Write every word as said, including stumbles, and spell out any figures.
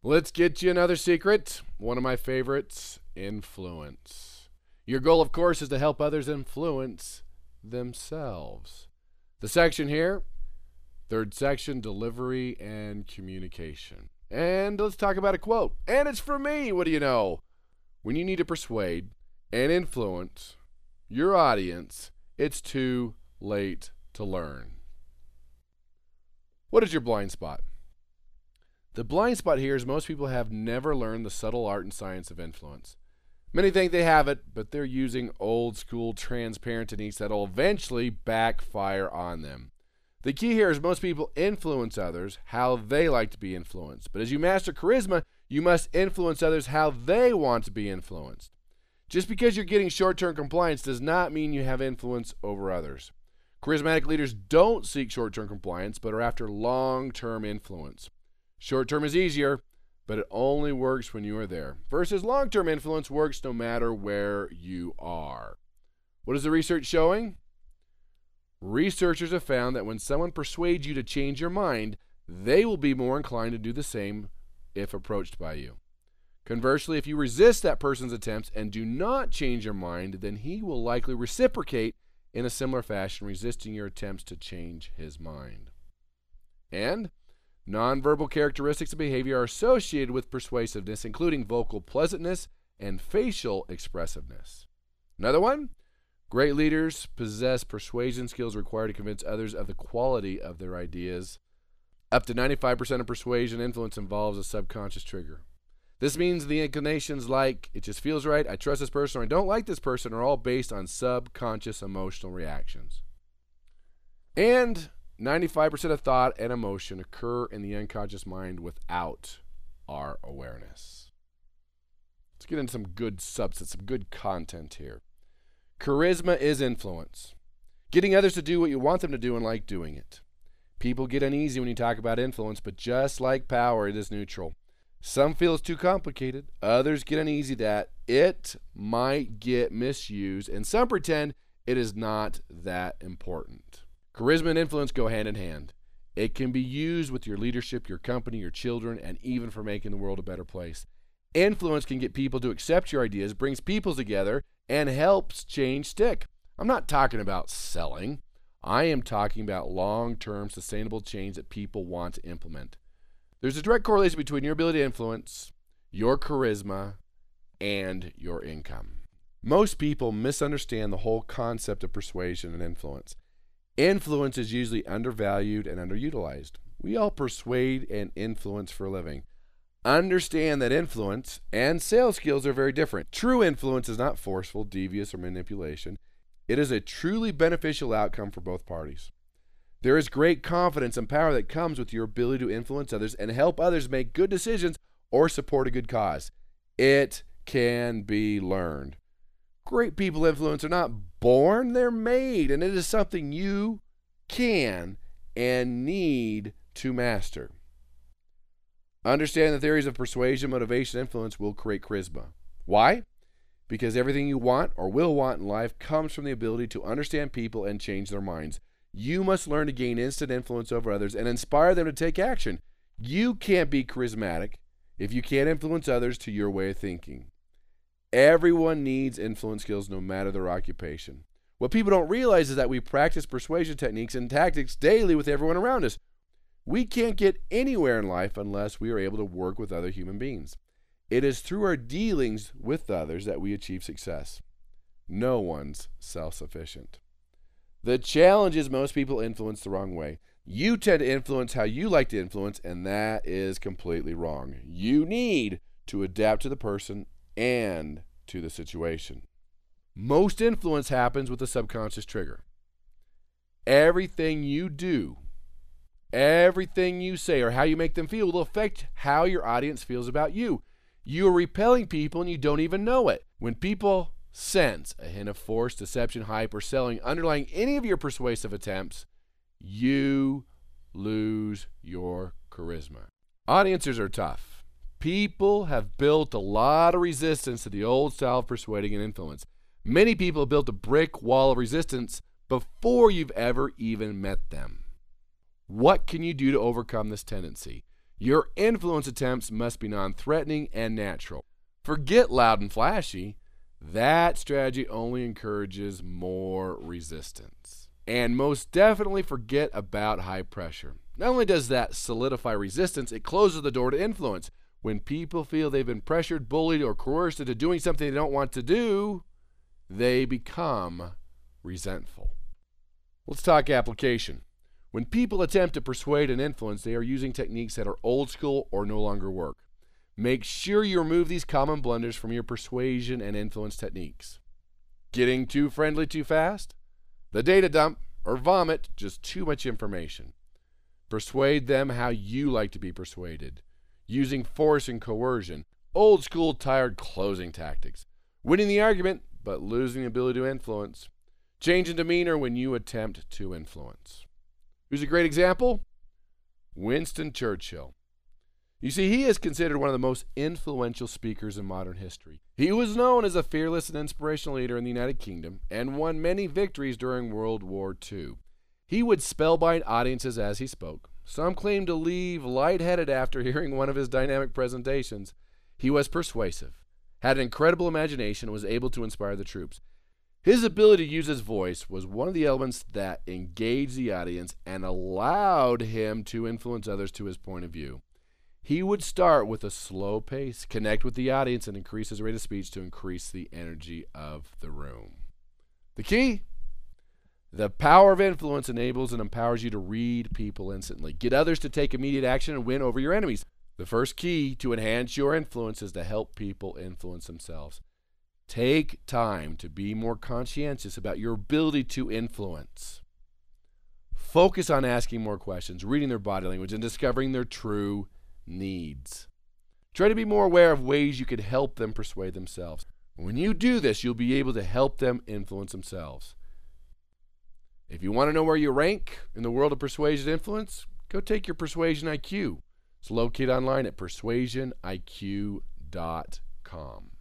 Let's get you another secret. One of my favorites, influence. Your goal, of course, is to help others influence themselves. The section here, third section, delivery and communication. And let's talk about a quote. And it's from me. What do you know? When you need to persuade and influence your audience, it's too late to learn. What is your blind spot? The blind spot here is most people have never learned the subtle art and science of influence. Many think they have it, but they're using old school transparent techniques that will eventually backfire on them. The key here is most people influence others how they like to be influenced. But as you master charisma, you must influence others how they want to be influenced. Just because you're getting short-term compliance does not mean you have influence over others. Charismatic leaders don't seek short-term compliance, but are after long-term influence. Short-term is easier, but it only works when you are there. Versus long-term influence works no matter where you are. What is the research showing? Researchers have found that when someone persuades you to change your mind, they will be more inclined to do the same if approached by you. Conversely, if you resist that person's attempts and do not change your mind, then he will likely reciprocate in a similar fashion, resisting your attempts to change his mind. And nonverbal characteristics of behavior are associated with persuasiveness, including vocal pleasantness and facial expressiveness. Another one, great leaders possess persuasion skills required to convince others of the quality of their ideas. Up to ninety-five percent of persuasion influence involves a subconscious trigger. This means the inclinations like, it just feels right, I trust this person, or I don't like this person, are all based on subconscious emotional reactions. And ninety-five percent of thought and emotion occur in the unconscious mind without our awareness. Let's get into some good substance, some good content here. Charisma is influence. Getting others to do what you want them to do and like doing it. People get uneasy when you talk about influence, but just like power, it is neutral. Some feel it's too complicated. Others get uneasy that it might get misused, and some pretend it is not that important. Charisma and influence go hand in hand. It can be used with your leadership, your company, your children, and even for making the world a better place. Influence can get people to accept your ideas, brings people together, and helps change stick. I'm not talking about selling. I am talking about long-term sustainable change that people want to implement. There's a direct correlation between your ability to influence, your charisma, and your income. Most people misunderstand the whole concept of persuasion and influence. Influence is usually undervalued and underutilized. We all persuade and influence for a living. Understand that influence and sales skills are very different. True influence is not forceful, devious, or manipulation. It is a truly beneficial outcome for both parties. There is great confidence and power that comes with your ability to influence others and help others make good decisions or support a good cause. It can be learned. Great people influence are not born, they're made, and it is something you can and need to master. Understand the theories of persuasion, motivation, and influence will create charisma. Why? Because everything you want or will want in life comes from the ability to understand people and change their minds. You must learn to gain instant influence over others and inspire them to take action. You can't be charismatic if you can't influence others to your way of thinking. Everyone needs influence skills no matter their occupation. What people don't realize is that we practice persuasion techniques and tactics daily with everyone around us. We can't get anywhere in life unless we are able to work with other human beings. It is through our dealings with others that we achieve success. No one's self-sufficient. The challenge is most people influence the wrong way. You tend to influence how you like to influence, and that is completely wrong. You need to adapt to the person and to the situation. Most influence happens with a subconscious trigger. Everything you do, everything you say, or how you make them feel will affect how your audience feels about you. You are repelling people and you don't even know it. When people sense a hint of force, deception, hype, or selling underlying any of your persuasive attempts, you lose your charisma. Audiences are tough. People have built a lot of resistance to the old style of persuading and influence. Many people have built a brick wall of resistance before you've ever even met them. What can you do to overcome this tendency? Your influence attempts must be non-threatening and natural. Forget loud and flashy. That strategy only encourages more resistance. And most definitely forget about high pressure. Not only does that solidify resistance, it closes the door to influence. When people feel they've been pressured, bullied, or coerced into doing something they don't want to do, they become resentful. Let's talk application. When people attempt to persuade and influence, they are using techniques that are old school or no longer work. Make sure you remove these common blunders from your persuasion and influence techniques. Getting too friendly too fast? The data dump or vomit just too much information. Persuade them how you like to be persuaded. Using force and coercion. Old school tired closing tactics. Winning the argument but losing the ability to influence. Change in demeanor when you attempt to influence. Who's a great example? Winston Churchill. You see, he is considered one of the most influential speakers in modern history. He was known as a fearless and inspirational leader in the United Kingdom and won many victories during World War Two. He would spellbind audiences as he spoke. Some claim to leave lightheaded after hearing one of his dynamic presentations. He was persuasive, had an incredible imagination, and was able to inspire the troops. His ability to use his voice was one of the elements that engaged the audience and allowed him to influence others to his point of view. He would start with a slow pace, connect with the audience, and increase his rate of speech to increase the energy of the room. The key? The power of influence enables and empowers you to read people instantly, get others to take immediate action, and win over your enemies. The first key to enhance your influence is to help people influence themselves. Take time to be more conscientious about your ability to influence. Focus on asking more questions, reading their body language, and discovering their true needs. Try to be more aware of ways you could help them persuade themselves. When you do this, you'll be able to help them influence themselves. If you want to know where you rank in the world of persuasion influence, go take your Persuasion I Q. It's located online at persuasion I Q dot com.